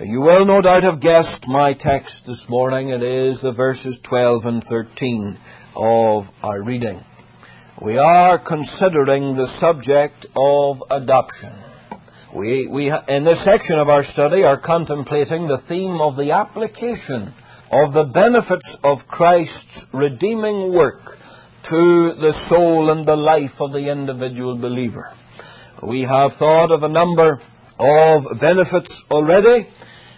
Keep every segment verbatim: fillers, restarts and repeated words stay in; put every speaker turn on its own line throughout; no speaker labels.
You will no doubt have guessed my text this morning. It is the verses twelve and thirteen of our reading. We are considering the subject of adoption. We, we, in this section of our study, are contemplating the theme of the application of the benefits of Christ's redeeming work to the soul and the life of the individual believer. We have thought of a number of benefits already,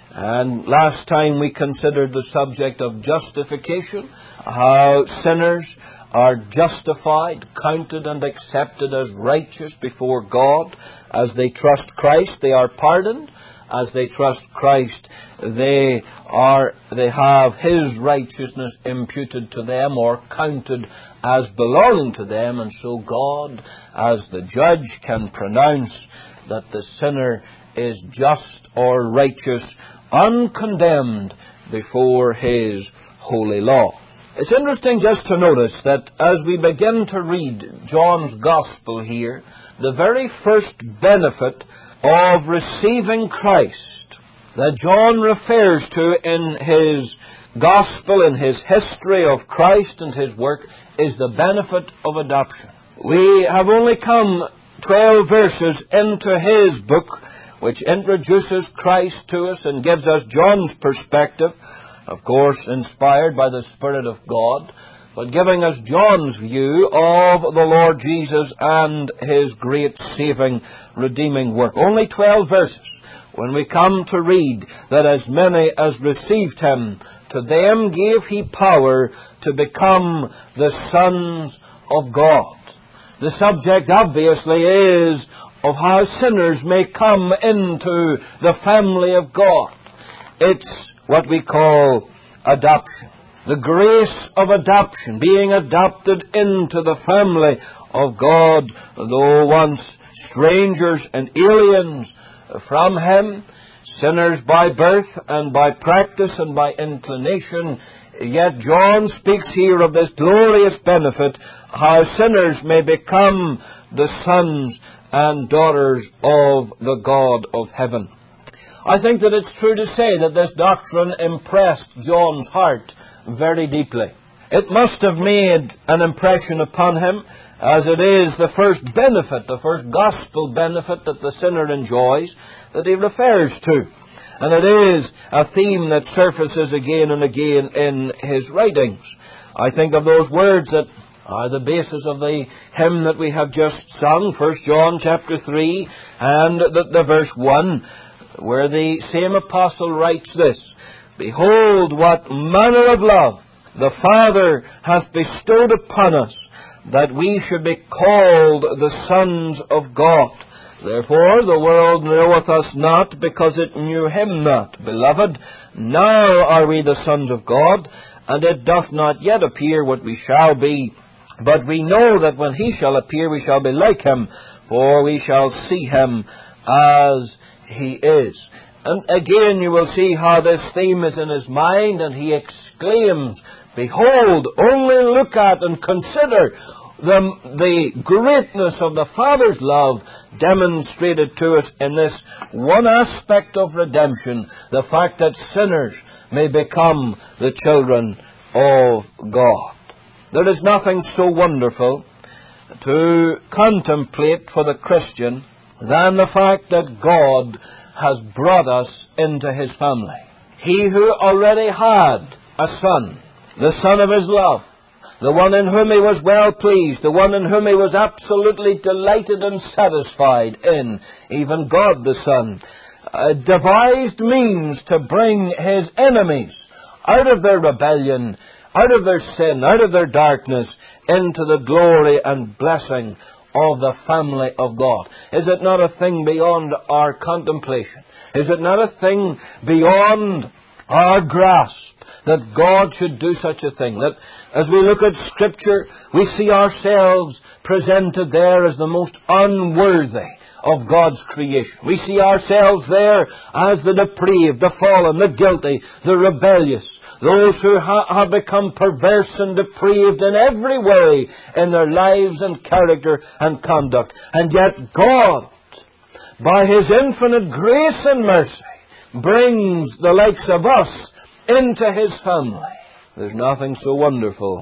and last time we considered the subject of justification, how sinners are justified, counted and accepted as righteous before God. As they trust Christ, they are pardoned. As they trust Christ, they are they have His righteousness imputed to them or counted as belonging to them, and so God, as the judge, can pronounce that the sinner is just or righteous, uncondemned before His holy law. It's interesting just to notice that as we begin to read John's Gospel here, the very first benefit of receiving Christ that John refers to in his Gospel, in his history of Christ and His work, is the benefit of adoption. We have only come twelve verses into his book, which introduces Christ to us and gives us John's perspective, of course inspired by the Spirit of God, but giving us John's view of the Lord Jesus and His great saving, redeeming work. Only twelve verses. When we come to read that as many as received Him, to them gave He power to become the sons of God. The subject obviously is of how sinners may come into the family of God. It's what we call adoption. The grace of adoption, being adopted into the family of God, though once strangers and aliens from Him, sinners by birth and by practice and by inclination. Yet John speaks here of this glorious benefit, how sinners may become the sons and daughters of the God of heaven. I think that it's true to say that this doctrine impressed John's heart very deeply. It must have made an impression upon him, as it is the first benefit, the first gospel benefit that the sinner enjoys, that he refers to. And it is a theme that surfaces again and again in his writings. I think of those words that are the basis of the hymn that we have just sung, First John chapter three, and the, the verse one, where the same apostle writes this: Behold, what manner of love the Father hath bestowed upon us, that we should be called the sons of God. Therefore the world knoweth us not, because it knew Him not. Beloved, now are we the sons of God, and it doth not yet appear what we shall be. But we know that when He shall appear, we shall be like Him, for we shall see Him as He is. And again you will see how this theme is in his mind, and he exclaims, Behold, only look at and consider the, the greatness of the Father's love demonstrated to us in this one aspect of redemption, the fact that sinners may become the children of God. There is nothing so wonderful to contemplate for the Christian than the fact that God has brought us into His family. He who already had a son, the son of His love, the one in whom He was well pleased, the one in whom He was absolutely delighted and satisfied in, even God the Son, uh, devised means to bring His enemies out of their rebellion, out of their sin, out of their darkness, into the glory and blessing of the family of God. Is it not a thing beyond our contemplation? Is it not a thing beyond our grasp that God should do such a thing? That as we look at Scripture, we see ourselves presented there as the most unworthy of God's creation. We see ourselves there as the depraved, the fallen, the guilty, the rebellious, those who ha- have become perverse and depraved in every way in their lives and character and conduct. And yet God, by His infinite grace and mercy, brings the likes of us into his family. There's nothing so wonderful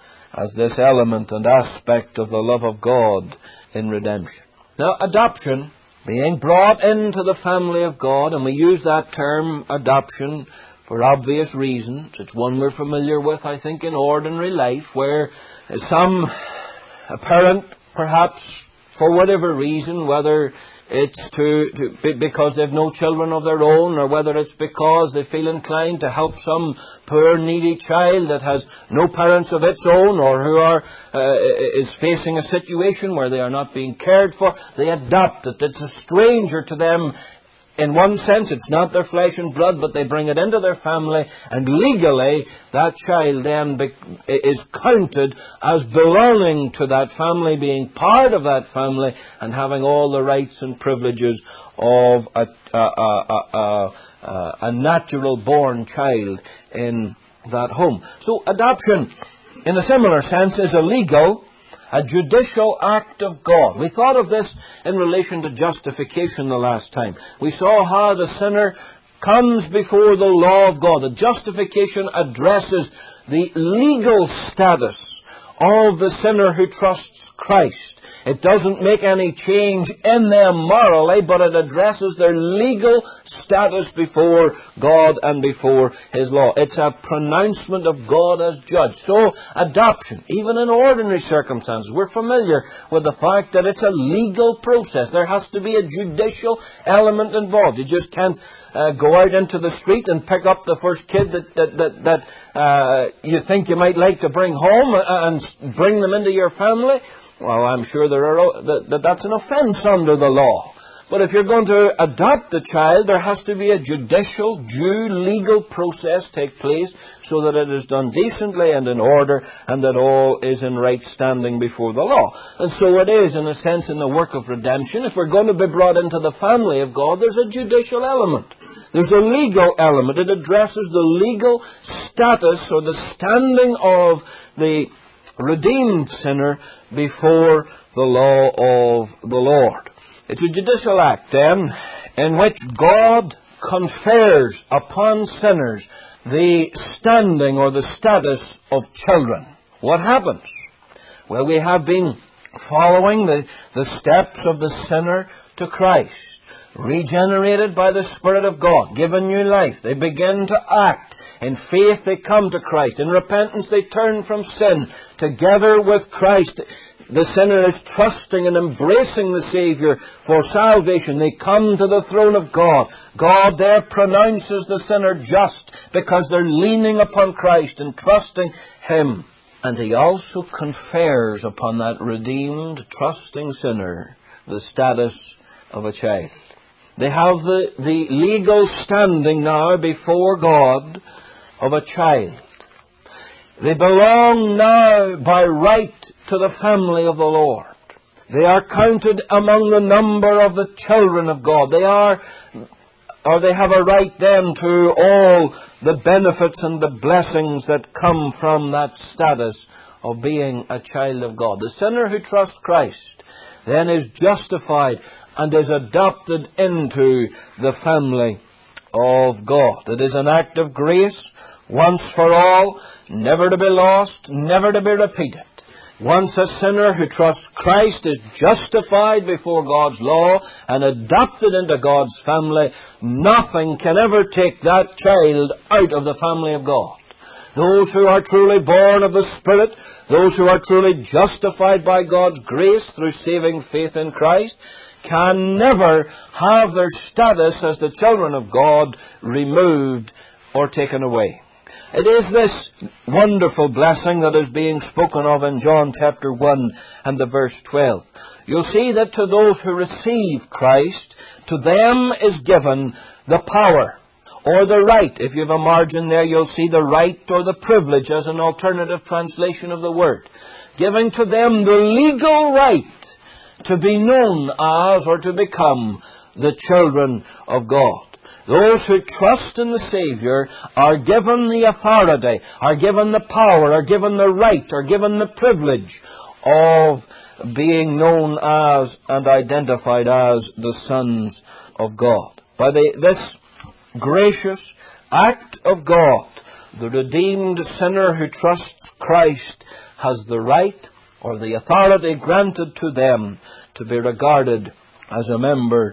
as this element and aspect of the love of God in redemption. Now, adoption, being brought into the family of God, and we use that term adoption for obvious reasons. It's one we're familiar with, I think, in ordinary life, where some parent, perhaps for whatever reason, whether it's to, to because they've no children of their own, or whether it's because they feel inclined to help some poor needy child that has no parents of its own, or who are uh, is facing a situation where they are not being cared for, they adopt it. It's a stranger to them. In one sense, it's not their flesh and blood, but they bring it into their family, and legally, that child then be- is counted as belonging to that family, being part of that family, and having all the rights and privileges of a, a, a, a, a, a natural-born child in that home. So, adoption, in a similar sense, is a legal, a judicial act of God. We thought of this in relation to justification the last time. We saw how the sinner comes before the law of God. The justification addresses the legal status of the sinner who trusts Christ. It doesn't make any change in them morally, but it addresses their legal status before God and before His law. It's a pronouncement of God as judge. So, adoption, even in ordinary circumstances, we're familiar with the fact that it's a legal process. There has to be a judicial element involved. You just can't uh, go out into the street and pick up the first kid that that that, that uh, you think you might like to bring home and bring them into your family. Well, I'm sure there are, that, that that's an offence under the law. But if you're going to adopt a child, there has to be a judicial, due, legal process take place so that it is done decently and in order, and that all is in right standing before the law. And so it is, in a sense, in the work of redemption. If we're going to be brought into the family of God, there's a judicial element. There's a legal element. It addresses the legal status or the standing of the redeemed sinner before the law of the Lord. It's a judicial act, then, in which God confers upon sinners the standing or the status of children. What happens? Well, we have been following the, the steps of the sinner to Christ, regenerated by the Spirit of God, given new life. They begin to act. In faith they come to Christ. In repentance they turn from sin. Together with Christ, the sinner is trusting and embracing the Savior for salvation. They come to the throne of God. God there pronounces the sinner just because they're leaning upon Christ and trusting Him. And He also confers upon that redeemed, trusting sinner the status of a child. They have the, the legal standing now before God of a child. They belong now by right to the family of the Lord. They are counted among the number of the children of God. They are, or they have a right then to all the benefits and the blessings that come from that status of being a child of God. The sinner who trusts Christ then is justified and is adopted into the family of God. It is an act of grace, once for all, never to be lost, never to be repeated. Once a sinner who trusts Christ is justified before God's law and adopted into God's family, nothing can ever take that child out of the family of God. Those who are truly born of the Spirit, those who are truly justified by God's grace through saving faith in Christ, can never have their status as the children of God removed or taken away. It is this wonderful blessing that is being spoken of in John chapter one and the verse twelve. You'll see that to those who receive Christ, to them is given the power or the right. If you have a margin there, you'll see the right or the privilege as an alternative translation of the word. Giving to them the legal right to be known as or to become the children of God. Those who trust in the Savior are given the authority, are given the power, are given the right, are given the privilege of being known as and identified as the sons of God. By the, this gracious act of God, the redeemed sinner who trusts Christ has the right or the authority granted to them to be regarded as a member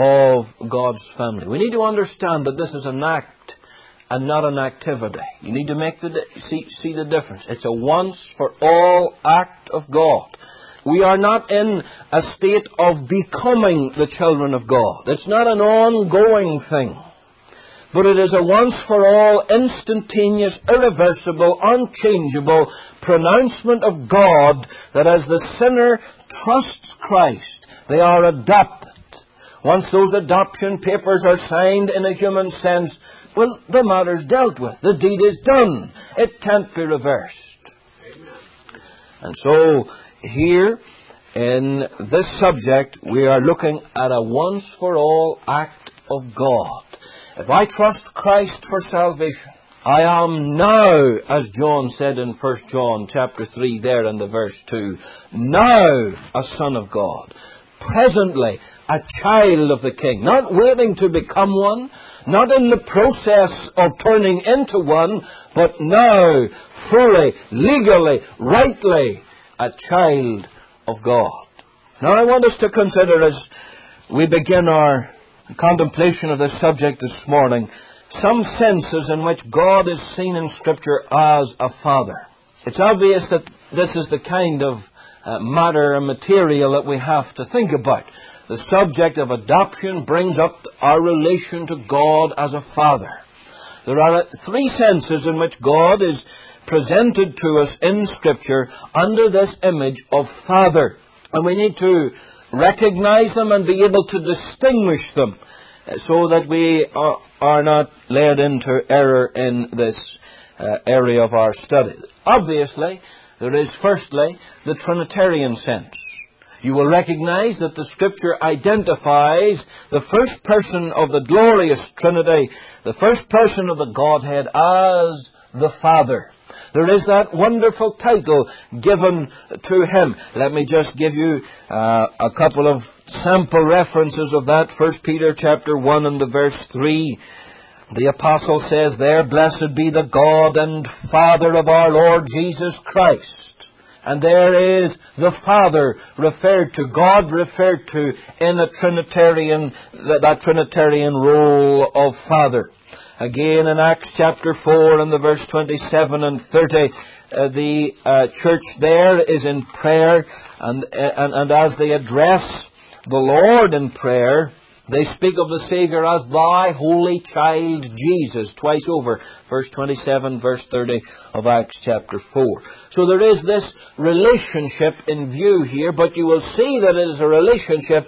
of God's family. We need to understand that this is an act and not an activity. You need to make the see, see the difference. It's a once-for-all act of God. We are not in a state of becoming the children of God. It's not an ongoing thing. But it is a once-for-all, instantaneous, irreversible, unchangeable pronouncement of God that as the sinner trusts Christ, they are adopted. Once those adoption papers are signed in a human sense, well, the matter's dealt with. The deed is done. It can't be reversed. Amen. And so, here, in this subject, we are looking at a once-for-all act of God. If I trust Christ for salvation, I am now, as John said in First John chapter three there in the verse two, now a son of God, presently a child of the King, not waiting to become one, not in the process of turning into one, but now, fully, legally, rightly, a child of God. Now I want us to consider, as we begin our contemplation of this subject this morning, some senses in which God is seen in Scripture as a father. It's obvious that this is the kind of uh, matter and material that we have to think about. The subject of adoption brings up our relation to God as a father. There are three senses in which God is presented to us in Scripture under this image of father. And we need to recognize them and be able to distinguish them so that we are, are not led into error in this uh, area of our study. Obviously, there is firstly the Trinitarian sense. You will recognize that the Scripture identifies the first person of the glorious Trinity, the first person of the Godhead, as the Father. There is that wonderful title given to Him. Let me just give you uh, a couple of sample references of that. First Peter chapter one and the verse three. The apostle says there, "Blessed be the God and Father of our Lord Jesus Christ." And there is the Father referred to, God referred to in a Trinitarian, that, that Trinitarian role of Father. Again in Acts chapter four and the verse twenty-seven and thirty, uh, the uh, church there is in prayer, and, and, and as they address the Lord in prayer, they speak of the Savior as thy holy child Jesus, twice over, verse twenty-seven, verse thirty of Acts chapter four. So there is this relationship in view here, but you will see that it is a relationship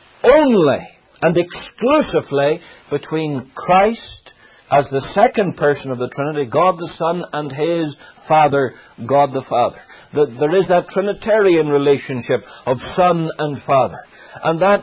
only and exclusively between Christ as the second person of the Trinity, God the Son, and His Father, God the Father. That there is that Trinitarian relationship of Son and Father. And that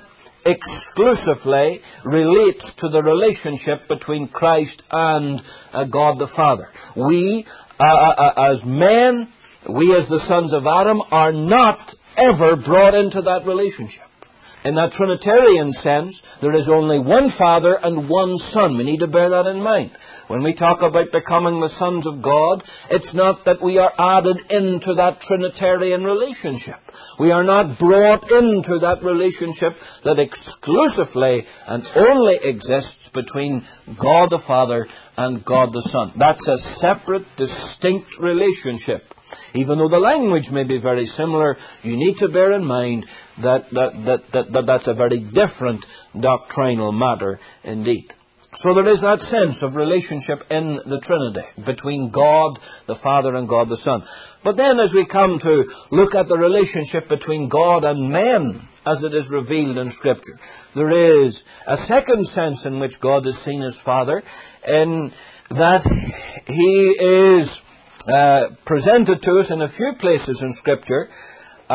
exclusively relates to the relationship between Christ and uh, God the Father. We, uh, uh, as men, we as the sons of Adam, are not ever brought into that relationship. In that Trinitarian sense, there is only one Father and one Son. We need to bear that in mind. When we talk about becoming the sons of God, it's not that we are added into that Trinitarian relationship. We are not brought into that relationship that exclusively and only exists between God the Father and God the Son. That's a separate, distinct relationship. Even though the language may be very similar, you need to bear in mind that, that, that, that, that that's a very different doctrinal matter indeed. So there is that sense of relationship in the Trinity between God the Father and God the Son. But then as we come to look at the relationship between God and men as it is revealed in Scripture, there is a second sense in which God is seen as Father, in that He is uh, presented to us in a few places in Scripture uh,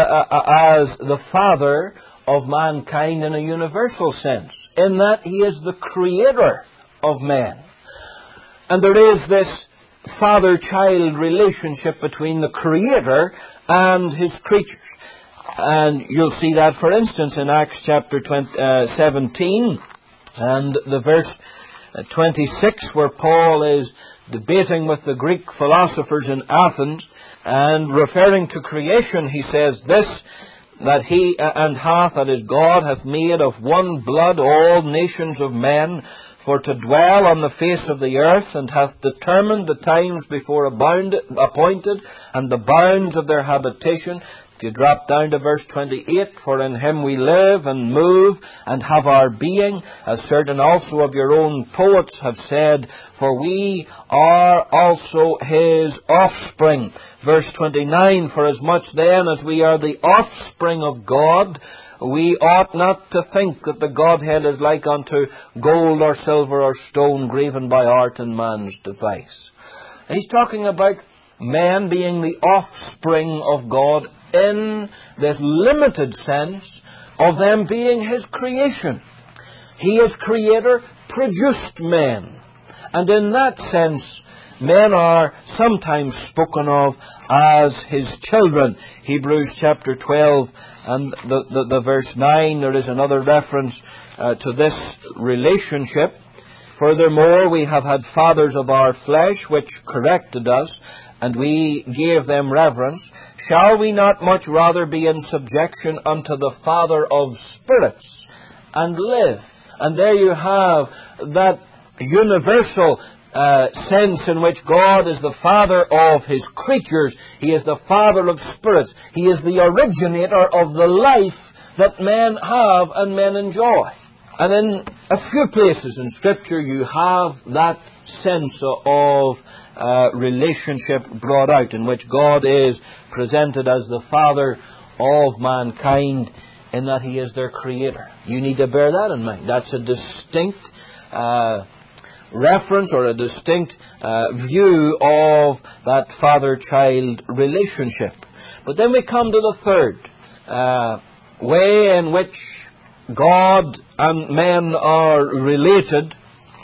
uh, as the Father of mankind in a universal sense, in that He is the creator of men. And there is this father-child relationship between the Creator and His creatures. And you'll see that, for instance, in Acts chapter twenty, uh, seventeen and the verse twenty-six, where Paul is debating with the Greek philosophers in Athens, and referring to creation, he says this, that he and hath, that is God, hath made of one blood all nations of men, for to dwell on the face of the earth, and hath determined the times before abounded, appointed, and the bounds of their habitation. If you drop down to verse twenty-eight, for in him we live and move and have our being, as certain also of your own poets have said, for we are also his offspring. Verse twenty-nine, for as much then as we are the offspring of God, we ought not to think that the Godhead is like unto gold or silver or stone graven by art and man's device. And he's talking about man being the offspring of God in this limited sense of them being his creation. He as creator produced men. And in that sense, men are sometimes spoken of as his children. Hebrews chapter twelve and the, the, the verse nine, there is another reference uh, to this relationship. Furthermore, we have had fathers of our flesh which corrected us, and we gave them reverence. Shall we not much rather be in subjection unto the Father of spirits and live? And there you have that universal uh, sense in which God is the Father of his creatures. He is the Father of spirits. He is the originator of the life that men have and men enjoy. And in a few places in Scripture you have that sense of uh, relationship brought out, in which God is presented as the Father of mankind, in that he is their creator. You need to bear that in mind. That's a distinct uh, reference or a distinct uh, view of that father-child relationship. But then we come to the third uh, way in which God and men are related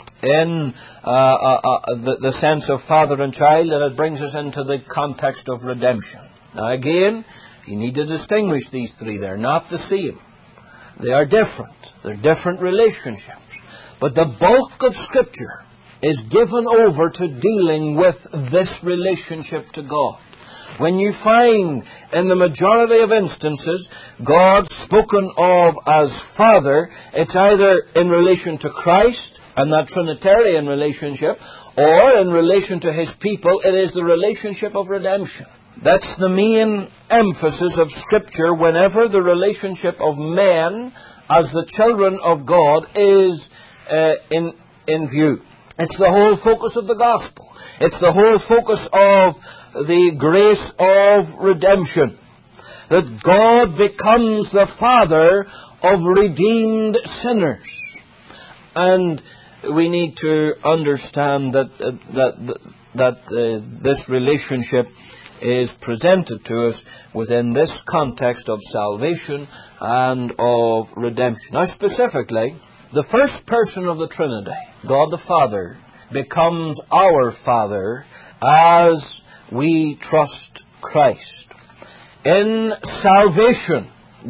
in uh, uh, uh, the, the sense of father and child, and it brings us into the context of redemption. Now again, you need to distinguish these three. They're not the same. They are different. They're different relationships. But the bulk of Scripture is given over to dealing with this relationship to God. When you find in the majority of instances God spoken of as Father, it's either in relation to Christ and that Trinitarian relationship, or in relation to his people, it is the relationship of redemption. That's the main emphasis of Scripture whenever the relationship of men as the children of God is uh, in, in view. It's the whole focus of the gospel. It's the whole focus of the grace of redemption. That God becomes the Father of redeemed sinners. And we need to understand that uh, that that uh, this relationship is presented to us within this context of salvation and of redemption. Now specifically, the first person of the Trinity, God the Father, becomes our Father as we trust Christ. In salvation,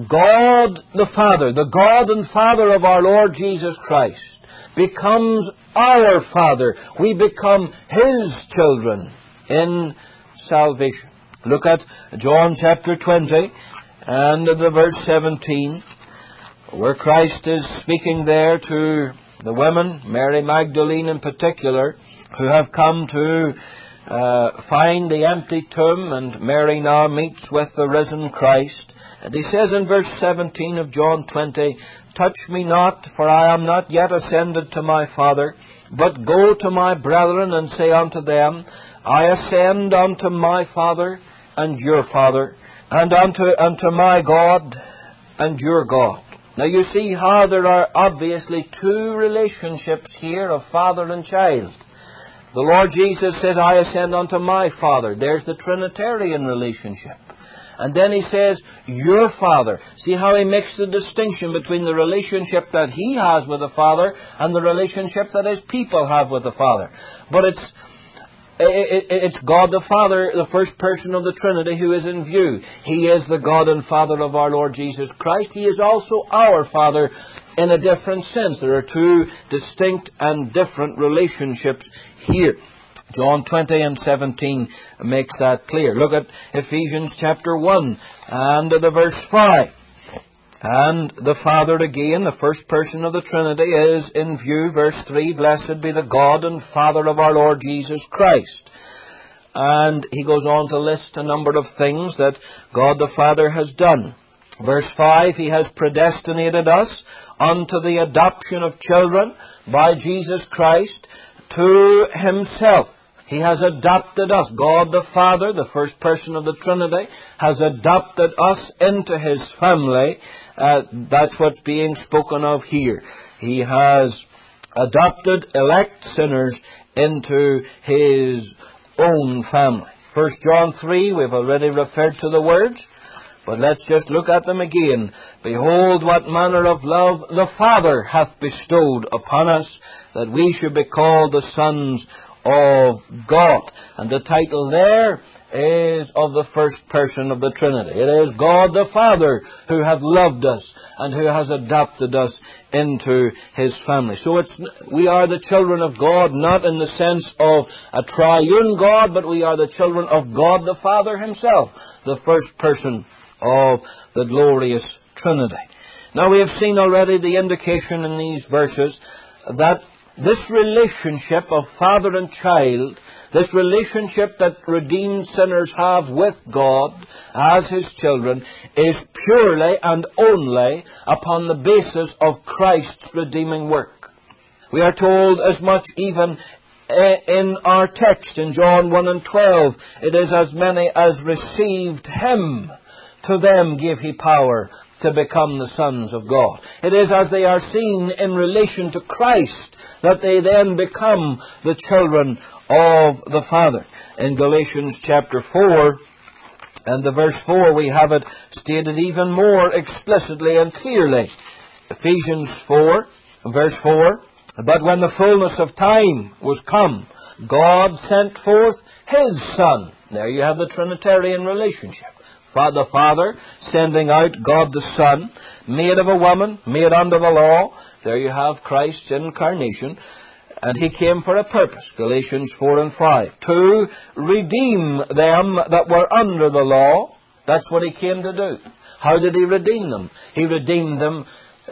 God the Father, the God and Father of our Lord Jesus Christ, becomes our Father. We become his children in salvation. Look at John chapter twenty and the verse seventeen, where Christ is speaking there to the women, Mary Magdalene in particular, who have come to uh, find the empty tomb, and Mary now meets with the risen Christ. And he says in verse seventeen of John twenty, touch me not, for I am not yet ascended to my Father, but go to my brethren and say unto them, I ascend unto my Father and your Father, and unto, unto my God and your God. Now you see how there are obviously two relationships here of father and child. The Lord Jesus says, I ascend unto my Father. There's the Trinitarian relationship. And then he says, your Father. See how he makes the distinction between the relationship that he has with the Father and the relationship that his people have with the Father. But it's it's God the Father, the first person of the Trinity, who is in view. He is the God and Father of our Lord Jesus Christ. He is also our Father in a different sense. There are two distinct and different relationships here. John twenty and seventeen makes that clear. Look at Ephesians chapter one and the verse five. And the Father again, the first person of the Trinity, is in view. Verse three, blessed be the God and Father of our Lord Jesus Christ. And he goes on to list a number of things that God the Father has done. Verse five, he has predestinated us unto the adoption of children by Jesus Christ to himself. He has adopted us. God the Father, the first person of the Trinity, has adopted us into his family. Uh, that's what's being spoken of here. He has adopted elect sinners into his own family. First John three, we've already referred to the words, but let's just look at them again. Behold, what manner of love the Father hath bestowed upon us, that we should be called the sons of God. And the title there is of the first person of the Trinity. It is God the Father who hath loved us and who has adopted us into his family. So it's we are the children of God, not in the sense of a triune God, but we are the children of God the Father himself, the first person of the glorious Trinity. Now we have seen already the indication in these verses that this relationship of father and child, this relationship that redeemed sinners have with God as his children, is purely and only upon the basis of Christ's redeeming work. We are told as much even in our text in John one and twelve. It is as many as received him, to them gave he power to become the sons of God. It is as they are seen in relation to Christ that they then become the children of the Father. In Galatians chapter four and the verse four, we have it stated even more explicitly and clearly. Ephesians four, verse four, but when the fullness of time was come, God sent forth his Son. There you have the Trinitarian relationship. The Father sending out God the Son, made of a woman, made under the law. There you have Christ's incarnation. And he came for a purpose, Galatians four and five, to redeem them that were under the law. That's what he came to do. How did he redeem them? He redeemed them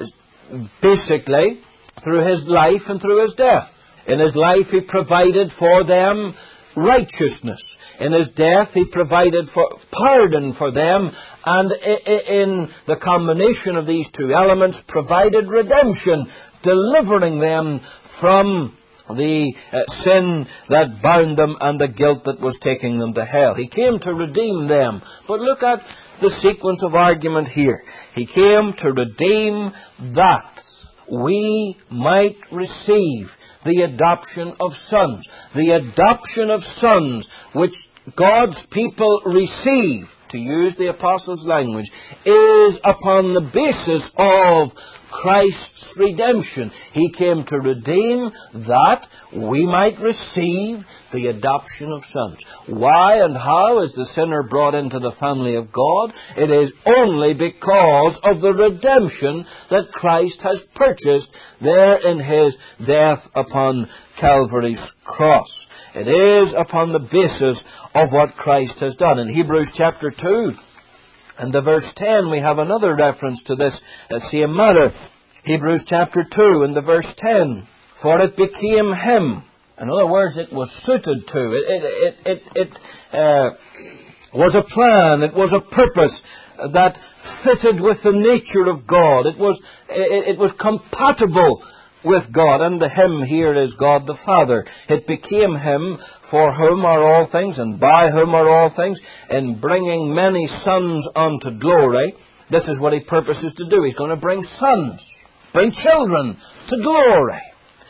basically through his life and through his death. In his life he provided for them righteousness. In his death he provided for pardon for them, and in the combination of these two elements provided redemption, delivering them from the uh, sin that bound them and the guilt that was taking them to hell. He came to redeem them. But look at the sequence of argument here. He came to redeem that we might receive the adoption of sons. The adoption of sons which God's people receive, to use the apostles' language, is upon the basis of Christ's redemption. He came to redeem that we might receive the adoption of sons. Why and how is the sinner brought into the family of God? It is only because of the redemption that Christ has purchased there in his death upon Calvary's cross. It is upon the basis of what Christ has done. In Hebrews chapter two and the verse ten, we have another reference to this uh, same matter. Hebrews chapter two and the verse ten. For it became him. In other words, it was suited to. It, it, it, it, it uh, was a plan. It was a purpose that fitted with the nature of God. It was, it, it was compatible with God, and the him here is God the Father. It became him for whom are all things, and by whom are all things, in bringing many sons unto glory. This is what he purposes to do. He's going to bring sons, bring children to glory.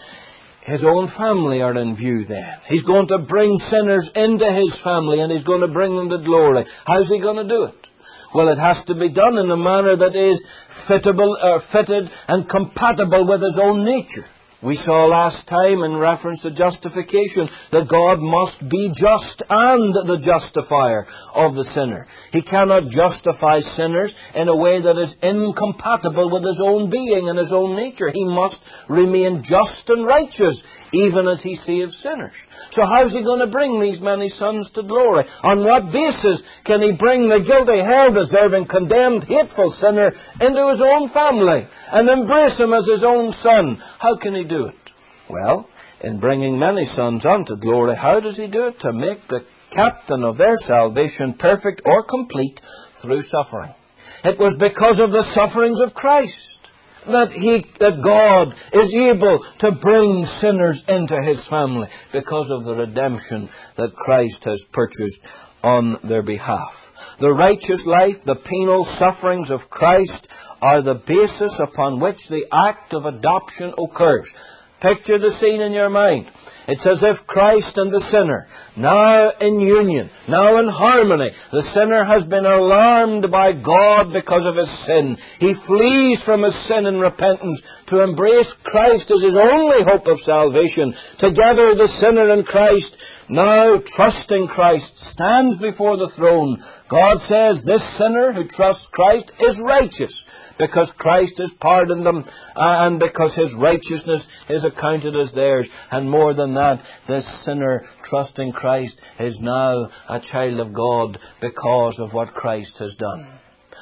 His own family are in view then. He's going to bring sinners into his family, and he's going to bring them to glory. How's he going to do it? Well, it has to be done in a manner that is fittable, uh, fitted and compatible with his own nature. We saw last time in reference to justification that God must be just and the justifier of the sinner. He cannot justify sinners in a way that is incompatible with His own being and His own nature. He must remain just and righteous, even as He saves sinners. So how's He going to bring these many sons to glory? On what basis can He bring the guilty, hell-deserving, condemned, hateful sinner into His own family and embrace him as His own son? How can He do it? Well, in bringing many sons unto glory, how does He do it? To make the captain of their salvation perfect or complete through suffering. It was because of the sufferings of Christ that he, that God is able to bring sinners into His family, because of the redemption that Christ has purchased on their behalf. The righteous life, the penal sufferings of Christ, are the basis upon which the act of adoption occurs. Picture the scene in your mind. It's as if Christ and the sinner, now in union, now in harmony, the sinner has been alarmed by God because of his sin. He flees from his sin in repentance to embrace Christ as his only hope of salvation. Together the sinner and Christ, now trusting Christ, stands before the throne. God says this sinner who trusts Christ is righteous, because Christ has pardoned them, and because His righteousness is accounted as theirs. And more than that, this sinner trusting Christ is now a child of God because of what Christ has done.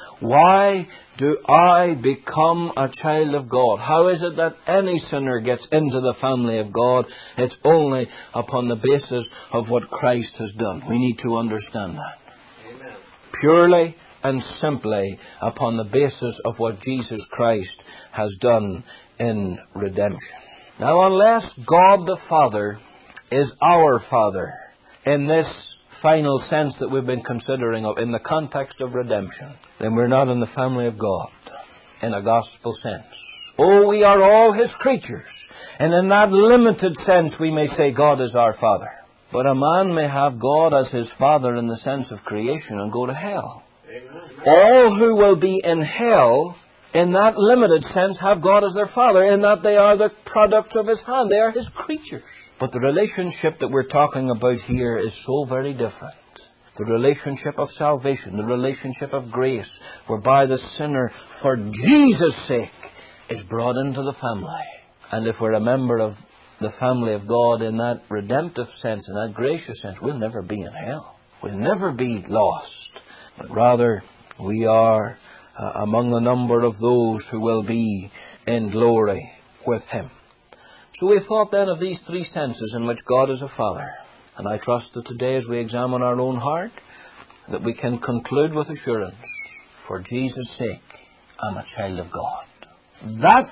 Why do I become a child of God? How is it that any sinner gets into the family of God? It's only upon the basis of what Christ has done. We need to understand that. Amen. Purely and simply upon the basis of what Jesus Christ has done in redemption. Now, unless God the Father is our Father in this final sense that we've been considering of, in the context of redemption, then we're not in the family of God in a gospel sense. Oh, we are all His creatures, and in that limited sense we may say God is our Father. But a man may have God as his Father in the sense of creation and go to hell. All who will be in hell, in that limited sense, have God as their Father, in that they are the product of His hand. They are His creatures. But the relationship that we're talking about here is so very different. The relationship of salvation, the relationship of grace, whereby the sinner, for Jesus' sake, is brought into the family. And if we're a member of the family of God in that redemptive sense, in that gracious sense, we'll never be in hell. We'll never be lost. But rather, we are uh, among the number of those who will be in glory with Him. So we've thought then of these three senses in which God is a Father. And I trust that today, as we examine our own heart, that we can conclude with assurance, for Jesus' sake, I'm a child of God. That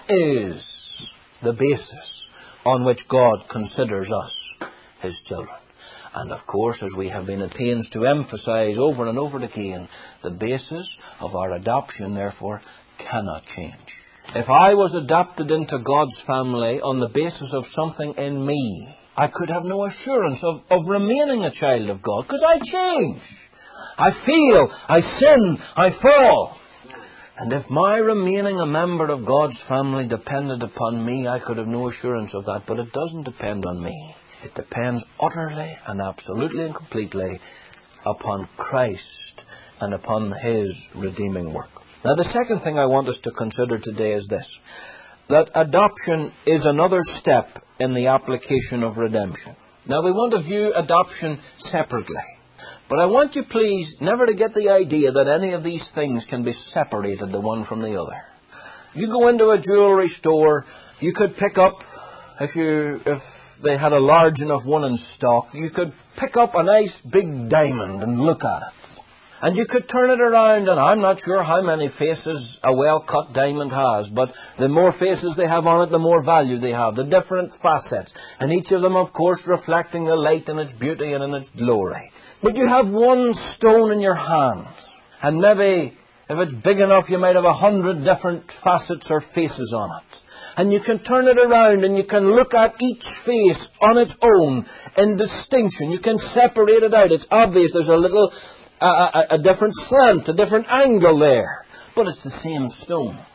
is the basis on which God considers us His children. And of course, as we have been at pains to emphasize over and over again, the basis of our adoption, therefore, cannot change. If I was adopted into God's family on the basis of something in me, I could have no assurance of, of remaining a child of God, because I change. I feel, I sin, I fall. And if my remaining a member of God's family depended upon me, I could have no assurance of that. But it doesn't depend on me. It depends utterly and absolutely and completely upon Christ and upon His redeeming work. Now, the second thing I want us to consider today is this, that adoption is another step in the application of redemption. Now, we want to view adoption separately. But I want you, please, never to get the idea that any of these things can be separated, the one from the other. You go into a jewelry store, you could pick up, if you if they had a large enough one in stock, you could pick up a nice big diamond and look at it. And you could turn it around, and I'm not sure how many faces a well-cut diamond has, but the more faces they have on it, the more value they have, the different facets, and each of them, of course, reflecting the light and its beauty and in its glory. But you have one stone in your hand, and maybe, if it's big enough, you might have a hundred different facets or faces on it. And you can turn it around and you can look at each face on its own in distinction. You can separate it out. It's obvious there's a little, uh, a, a different slant, a different angle there. But it's the same stone.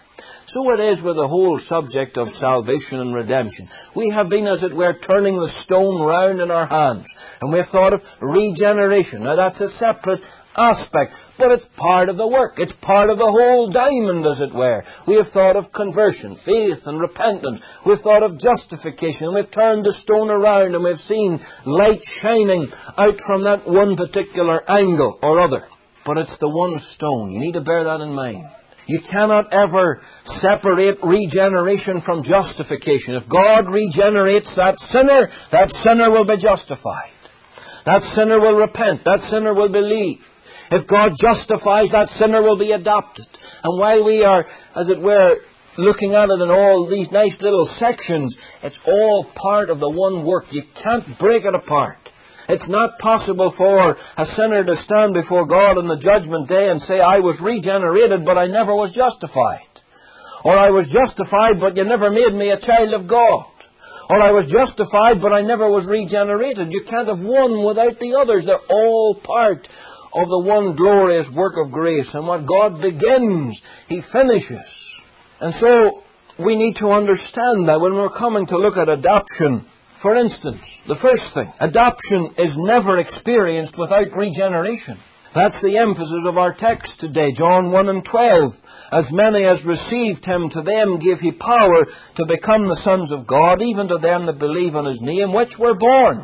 So it is with the whole subject of salvation and redemption. We have been, as it were, turning the stone round in our hands, and we've thought of regeneration. Now that's a separate aspect, but it's part of the work. It's part of the whole diamond, as it were. We have thought of conversion, faith and repentance. We've thought of justification, and we've turned the stone around, and we've seen light shining out from that one particular angle or other. But it's the one stone. You need to bear that in mind. You cannot ever separate regeneration from justification. If God regenerates that sinner, that sinner will be justified. That sinner will repent. That sinner will believe. If God justifies, that sinner will be adopted. And while we are, as it were, looking at it in all these nice little sections, it's all part of the one work. You can't break it apart. It's not possible for a sinner to stand before God on the judgment day and say, I was regenerated, but I never was justified. Or I was justified, but you never made me a child of God. Or I was justified, but I never was regenerated. You can't have one without the others. They're all part of the one glorious work of grace. And what God begins, He finishes. And so we need to understand that when we're coming to look at adoption. For instance, the first thing, adoption is never experienced without regeneration. That's the emphasis of our text today, John one and twelve. As many as received Him, to them gave He power to become the sons of God, even to them that believe on His name, which were born.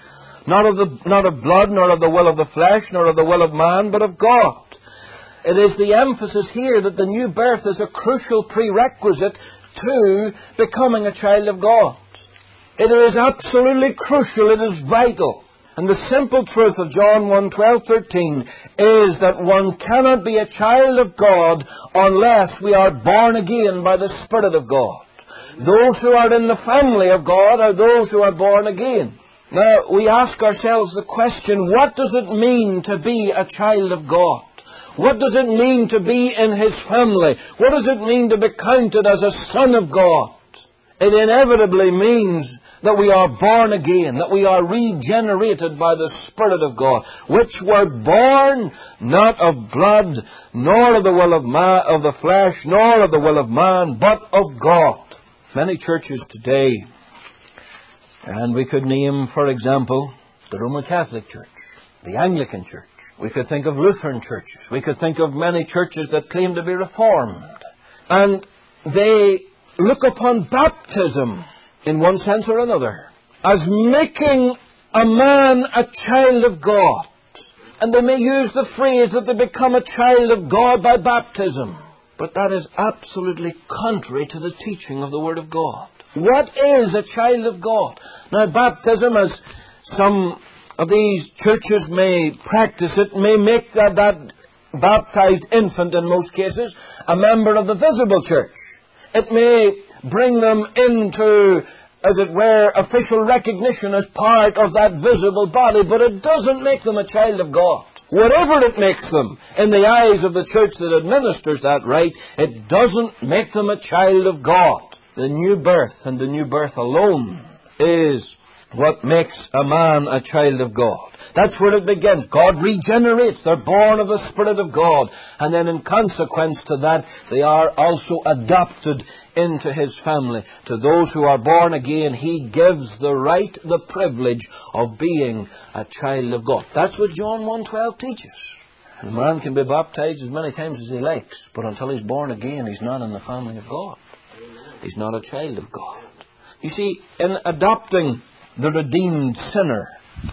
Not of, the, not of blood, nor of the will of the flesh, nor of the will of man, but of God. It is the emphasis here that the new birth is a crucial prerequisite to becoming a child of God. It is absolutely crucial. It is vital. And the simple truth of John one, twelve, thirteen is that one cannot be a child of God unless we are born again by the Spirit of God. Those who are in the family of God are those who are born again. Now, we ask ourselves the question, what does it mean to be a child of God? What does it mean to be in His family? What does it mean to be counted as a son of God? It inevitably means that we are born again, that we are regenerated by the Spirit of God, which were born not of blood, nor of the will of man, of the flesh, nor of the will of man, but of God. Many churches today, and we could name, for example, the Roman Catholic Church, the Anglican Church. We could think of Lutheran churches. We could think of many churches that claim to be Reformed. And they look upon baptism, in one sense or another, as making a man a child of God. And they may use the phrase that they become a child of God by baptism. But that is absolutely contrary to the teaching of the Word of God. What is a child of God? Now, baptism, as some of these churches may practice it, may make that, that baptized infant, in most cases, a member of the visible church. It may bring them into, as it were, official recognition as part of that visible body, but it doesn't make them a child of God. Whatever it makes them in the eyes of the church that administers that rite, it doesn't make them a child of God. The new birth, and the new birth alone, is what makes a man a child of God. That's where it begins. God regenerates. They're born of the Spirit of God. And then in consequence to that, they are also adopted into His family. To those who are born again, He gives the right, the privilege of being a child of God. That's what John one twelve teaches. A man can be baptized as many times as he likes, but until he's born again, he's not in the family of God. He's not a child of God. You see, in adopting the redeemed sinner,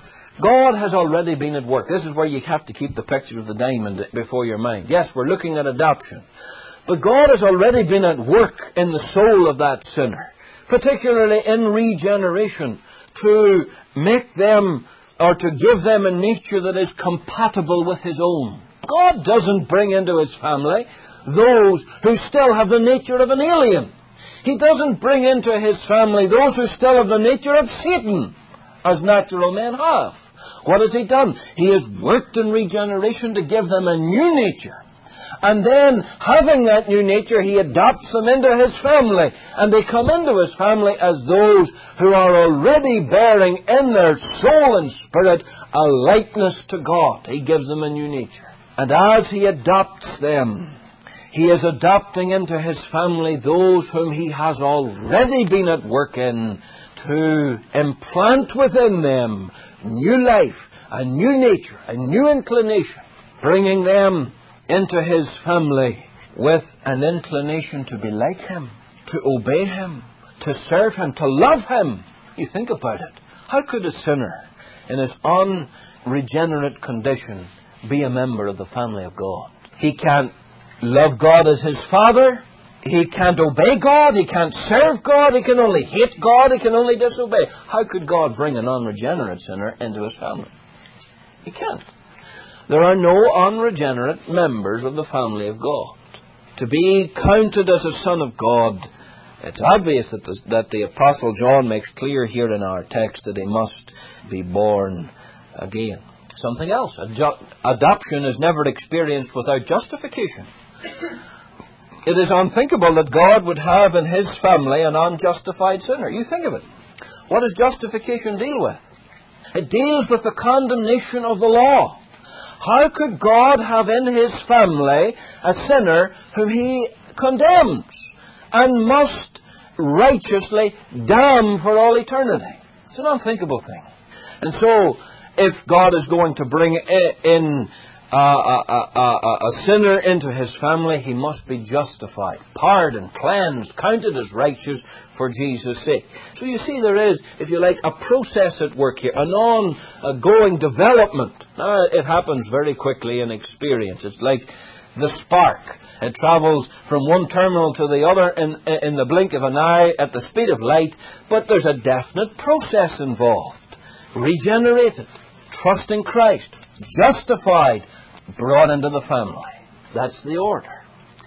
God has already been at work. This is where you have to keep the picture of the diamond before your mind. Yes, we're looking at adoption. But God has already been at work in the soul of that sinner, particularly in regeneration, to make them, or to give them a nature that is compatible with His own. God doesn't bring into His family those who still have the nature of an alien. He doesn't bring into His family those who still have the nature of Satan, as natural men have. What has He done? He has worked in regeneration to give them a new nature. And then, having that new nature, He adopts them into His family. And they come into His family as those who are already bearing in their soul and spirit a likeness to God. He gives them a new nature. And as He adopts them, He is adopting into His family those whom He has already been at work in to implant within them new life, a new nature, a new inclination, bringing them into His family with an inclination to be like Him, to obey Him, to serve Him, to love Him. You think about it. How could a sinner in his unregenerate condition be a member of the family of God? He can't love God as his Father. He can't obey God. He can't serve God. He can only hate God. He can only disobey. How could God bring an unregenerate sinner into His family? He can't. There are no unregenerate members of the family of God. To be counted as a son of God, it's obvious that the, that the Apostle John makes clear here in our text that he must be born again. Something else. Ad- adoption is never experienced without justification. It is unthinkable that God would have in His family an unjustified sinner. You think of it. What does justification deal with? It deals with the condemnation of the law. How could God have in His family a sinner whom He condemns and must righteously damn for all eternity? It's an unthinkable thing. And so, if God is going to bring in uh, a, a, a, a sinner into His family, he must be justified, pardoned, cleansed, counted as righteous for Jesus' sake. So you see, there is, if you like, a process at work here, an ongoing development. Now, it happens very quickly in experience. It's like the spark. It travels from one terminal to the other in, in the blink of an eye at the speed of light, but there's a definite process involved. Regenerated, trusting Christ, justified, brought into the family. That's the order.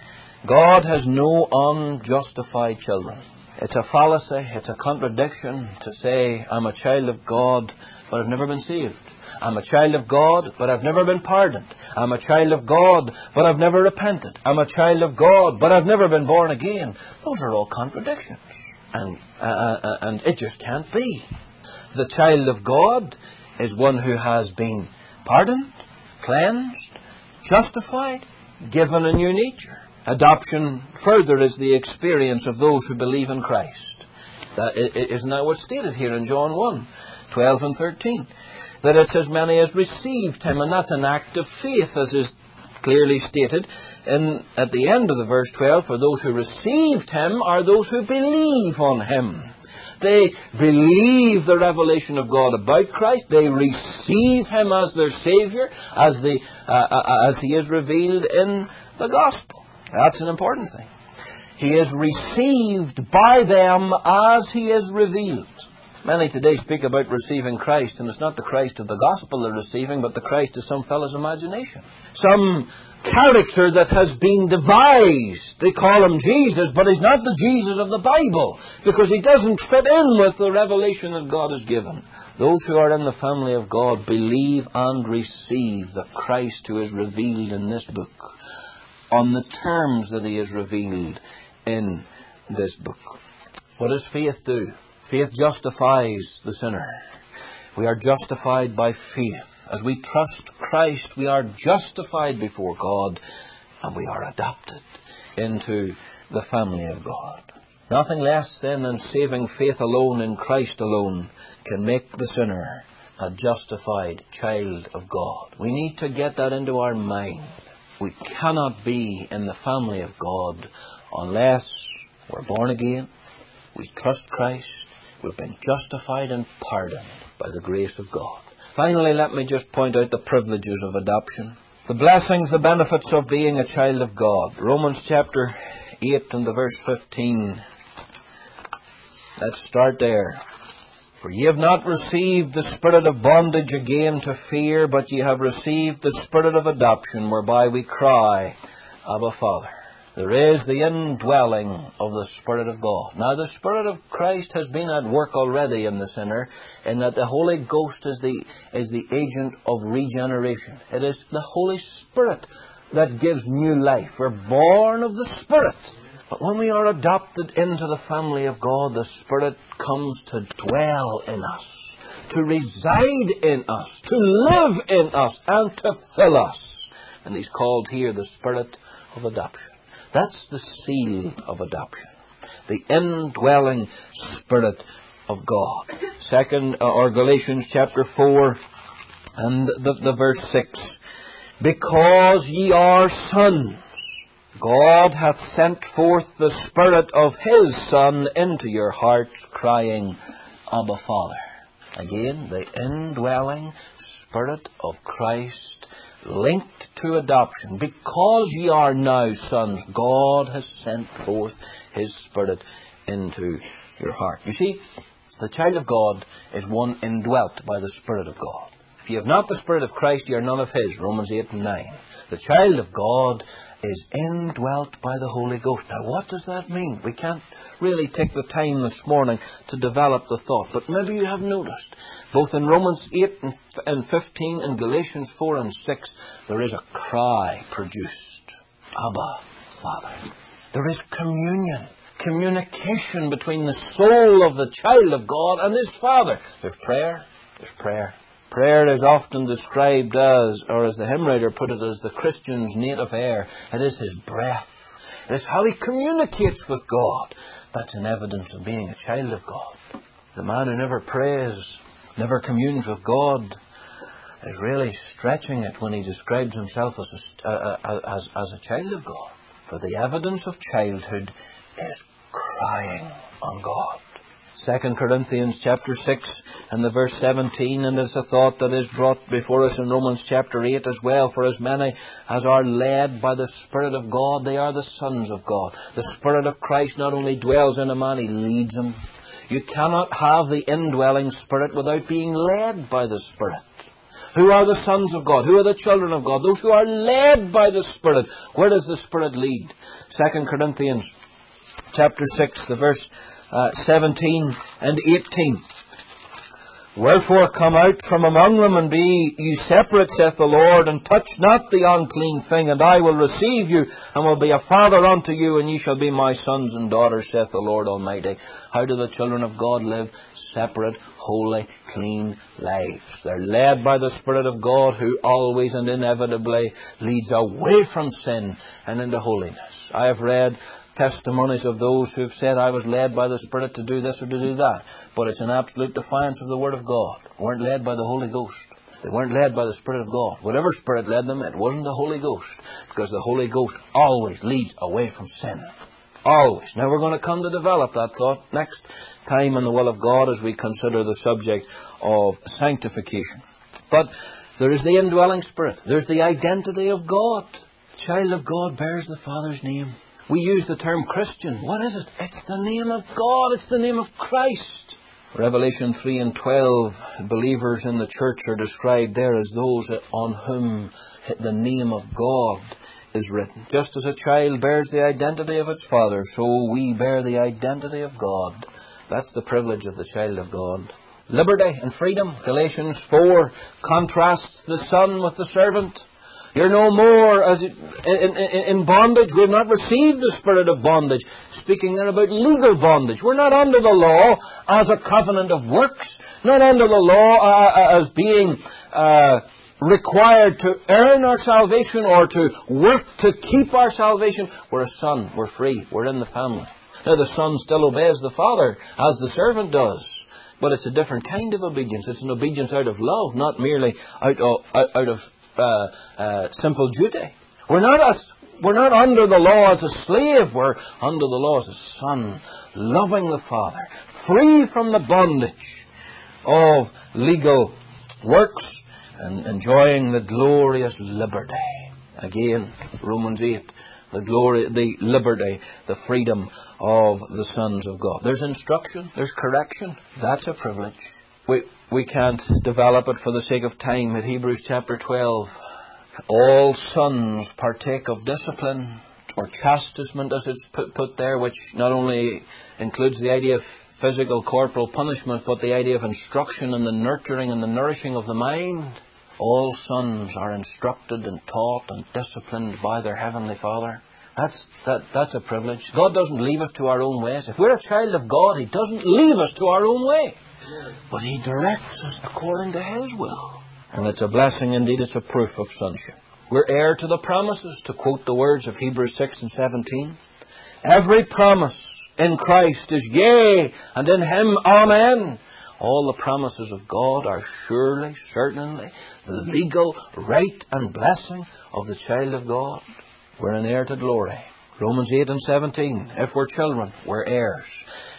God has no unjustified children. It's a fallacy, it's a contradiction to say, I'm a child of God, but I've never been saved. I'm a child of God, but I've never been pardoned. I'm a child of God, but I've never repented. I'm a child of God, but I've never been born again. Those are all contradictions. And, uh, uh, and it just can't be. The child of God is one who has been pardoned, cleansed, justified, given a new nature. Adoption further is the experience of those who believe in Christ. That, isn't that what's stated here in John one, twelve and thirteen? That it's as many as received Him, and that's an act of faith, as is clearly stated in, at the end of the verse twelve. For those who received Him are those who believe on Him. They believe the revelation of God about Christ. They receive Him as their Savior, as, the, uh, uh, as He is revealed in the Gospel. That's an important thing. He is received by them as He is revealed. Many today speak about receiving Christ, and it's not the Christ of the Gospel they're receiving, but the Christ of some fellow's imagination. Some character that has been devised. They call Him Jesus, but He's not the Jesus of the Bible, because He doesn't fit in with the revelation that God has given. Those who are in the family of God believe and receive the Christ who is revealed in this book, on the terms that He is revealed in this book. What does faith do? Faith justifies the sinner. We are justified by faith. As we trust Christ, we are justified before God, and we are adopted into the family of God. Nothing less then than saving faith alone in Christ alone can make the sinner a justified child of God. We need to get that into our mind. We cannot be in the family of God unless we're born again, we trust Christ, we've been justified and pardoned by the grace of God. Finally, let me just point out the privileges of adoption. The blessings, the benefits of being a child of God. Romans chapter eight and the verse fifteen. Let's start there. For ye have not received the spirit of bondage again to fear, but ye have received the spirit of adoption, whereby we cry, Abba, Father. There is the indwelling of the Spirit of God. Now, the Spirit of Christ has been at work already in the sinner, in that the Holy Ghost is the, is the agent of regeneration. It is the Holy Spirit that gives new life. We're born of the Spirit. But when we are adopted into the family of God, the Spirit comes to dwell in us, to reside in us, to live in us, and to fill us. And He's called here the Spirit of adoption. That's the seal of adoption. The indwelling Spirit of God. Second, uh, or Galatians chapter four and the, the verse six. Because ye are sons, God hath sent forth the Spirit of His Son into your hearts, crying, Abba, Father. Again, the indwelling Spirit of Christ linked to adoption. Because ye are now sons, God has sent forth His Spirit into your heart. You see, the child of God is one indwelt by the Spirit of God. If you have not the Spirit of Christ, you are none of His. Romans eight and nine. The child of God is indwelt by the Holy Ghost. Now, what does that mean? We can't really take the time this morning to develop the thought, but maybe you have noticed, both in Romans eight and fifteen and Galatians four and six, there is a cry produced. Abba, Father. There is communion, communication between the soul of the child of God and his Father. There's prayer, there's prayer. Prayer is often described as, or as the hymn writer put it, as the Christian's native air. It is his breath. It is how he communicates with God. That's an evidence of being a child of God. The man who never prays, never communes with God, is really stretching it when he describes himself as a, uh, as, as a child of God. For the evidence of childhood is crying on God. Second Corinthians chapter six and the verse seventeen, and it's a thought that is brought before us in Romans chapter eight as well. For as many as are led by the Spirit of God, they are the sons of God. The Spirit of Christ not only dwells in a man, He leads him. You cannot have the indwelling Spirit without being led by the Spirit. Who are the sons of God? Who are the children of God? Those who are led by the Spirit. Where does the Spirit lead? Second Corinthians chapter six, the verse Uh, seventeen and eighteen. Wherefore come out from among them, and be ye separate, saith the Lord, and touch not the unclean thing, and I will receive you, and will be a father unto you, and ye shall be my sons and daughters, saith the Lord Almighty. How do the children of God live? Separate, holy, clean lives. They're led by the Spirit of God, who always and inevitably leads away from sin and into holiness. I have read testimonies of those who have said, I was led by the Spirit to do this or to do that. But it's an absolute defiance of the Word of God. They weren't led by the Holy Ghost. They weren't led by the Spirit of God. Whatever Spirit led them, it wasn't the Holy Ghost. Because the Holy Ghost always leads away from sin. Always. Now we're going to come to develop that thought next time in the will of God as we consider the subject of sanctification. But there is the indwelling Spirit. There's the identity of God. The child of God bears the Father's name. We use the term Christian. What is it? It's the name of God. It's the name of Christ. Revelation three and twelve, believers in the church are described there as those on whom the name of God is written. Just as a child bears the identity of its father, so we bear the identity of God. That's the privilege of the child of God. Liberty and freedom. Galatians four contrasts the son with the servant. You're no more as in, in, in bondage. We have not received the spirit of bondage. Speaking there about legal bondage. We're not under the law as a covenant of works. Not under the law uh, as being uh, required to earn our salvation or to work to keep our salvation. We're a son. We're free. We're in the family. Now the son still obeys the father as the servant does. But it's a different kind of obedience. It's an obedience out of love, not merely out of... Out, out of Uh, uh, simple duty. We're not as, we're not under the law as a slave. We're under the law as a son, loving the Father, free from the bondage of legal works and enjoying the glorious liberty. Again, Romans eight, the glory, the liberty, the freedom of the sons of God. There's instruction, there's correction. That's a privilege. We, we can't develop it for the sake of time. At Hebrews chapter twelve, all sons partake of discipline or chastisement, as it's put, put there, which not only includes the idea of physical corporal punishment, but the idea of instruction and the nurturing and the nourishing of the mind. All sons are instructed and taught and disciplined by their Heavenly Father. That's, that, that's a privilege. God doesn't leave us to our own ways. If we're a child of God, He doesn't leave us to our own way. But He directs us according to His will. And it's a blessing indeed. It's a proof of sonship. We're heir to the promises, to quote the words of Hebrews six and seventeen. Every promise in Christ is yea, and in Him amen. All the promises of God are surely, certainly, the legal right and blessing of the child of God. We're an heir to glory. Romans eight and seventeen. If we're children, we're heirs.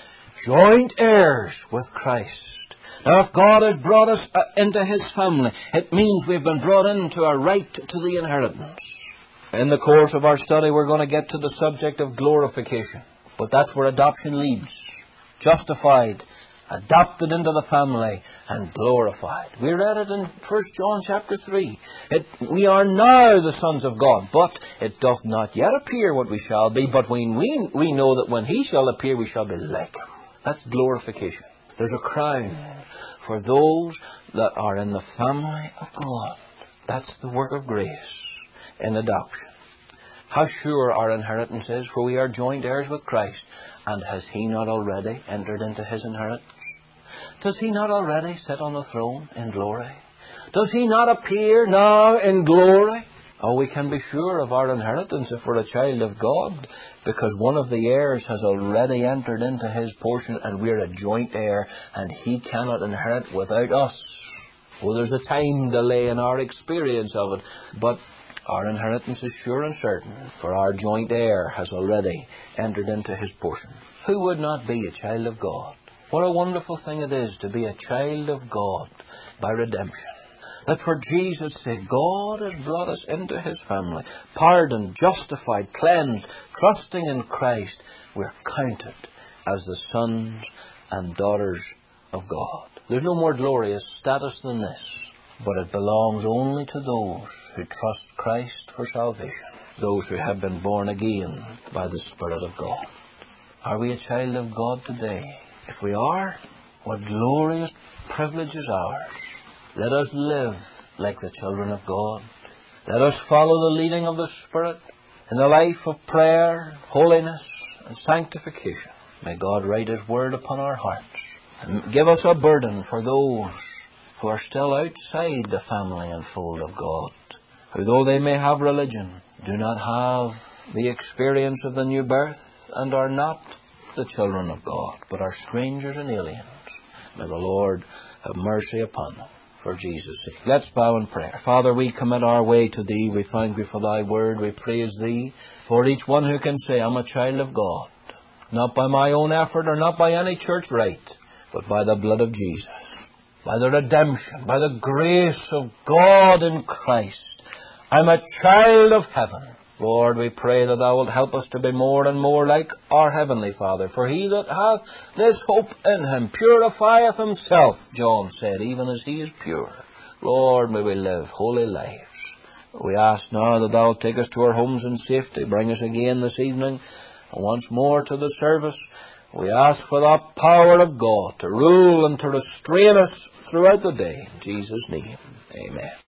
Joint heirs with Christ. Now, if God has brought us into His family, it means we've been brought into a right to the inheritance. In the course of our study, we're going to get to the subject of glorification. But that's where adoption leads. Justified, adopted into the family, and glorified. We read it in First John chapter three. It, we are now the sons of God, but it doth not yet appear what we shall be. But when we, we know that when He shall appear, we shall be like Him. That's glorification. There's a crown for those that are in the family of God. That's the work of grace in adoption. How sure our inheritance is, for we are joint heirs with Christ. And has He not already entered into His inheritance? Does He not already sit on the throne in glory? Does He not appear now in glory? Oh, we can be sure of our inheritance if we're a child of God, because one of the heirs has already entered into his portion, and we're a joint heir, and he cannot inherit without us. Well, there's a time delay in our experience of it, but our inheritance is sure and certain, for our joint heir has already entered into his portion. Who would not be a child of God? What a wonderful thing it is to be a child of God by redemption. That for Jesus' sake, God has brought us into His family, pardoned, justified, cleansed, trusting in Christ. We're counted as the sons and daughters of God. There's no more glorious status than this, but it belongs only to those who trust Christ for salvation, those who have been born again by the Spirit of God. Are we a child of God today? If we are, what glorious privilege is ours. Let us live like the children of God. Let us follow the leading of the Spirit in the life of prayer, holiness, and sanctification. May God write His Word upon our hearts and give us a burden for those who are still outside the family and fold of God, who, though they may have religion, do not have the experience of the new birth and are not the children of God, but are strangers and aliens. May the Lord have mercy upon them. For Jesus' sake. Let's bow in prayer. Father, we commit our way to Thee. We thank Thee for Thy Word. We praise Thee for each one who can say, I'm a child of God. Not by my own effort or not by any church rite, but by the blood of Jesus. By the redemption, by the grace of God in Christ. I'm a child of heaven. Lord, we pray that Thou wilt help us to be more and more like our Heavenly Father. For he that hath this hope in Him purifieth himself, John said, even as He is pure. Lord, may we live holy lives. We ask now that Thou wilt take us to our homes in safety. Bring us again this evening and once more to the service. We ask for the power of God to rule and to restrain us throughout the day. In Jesus' name, amen.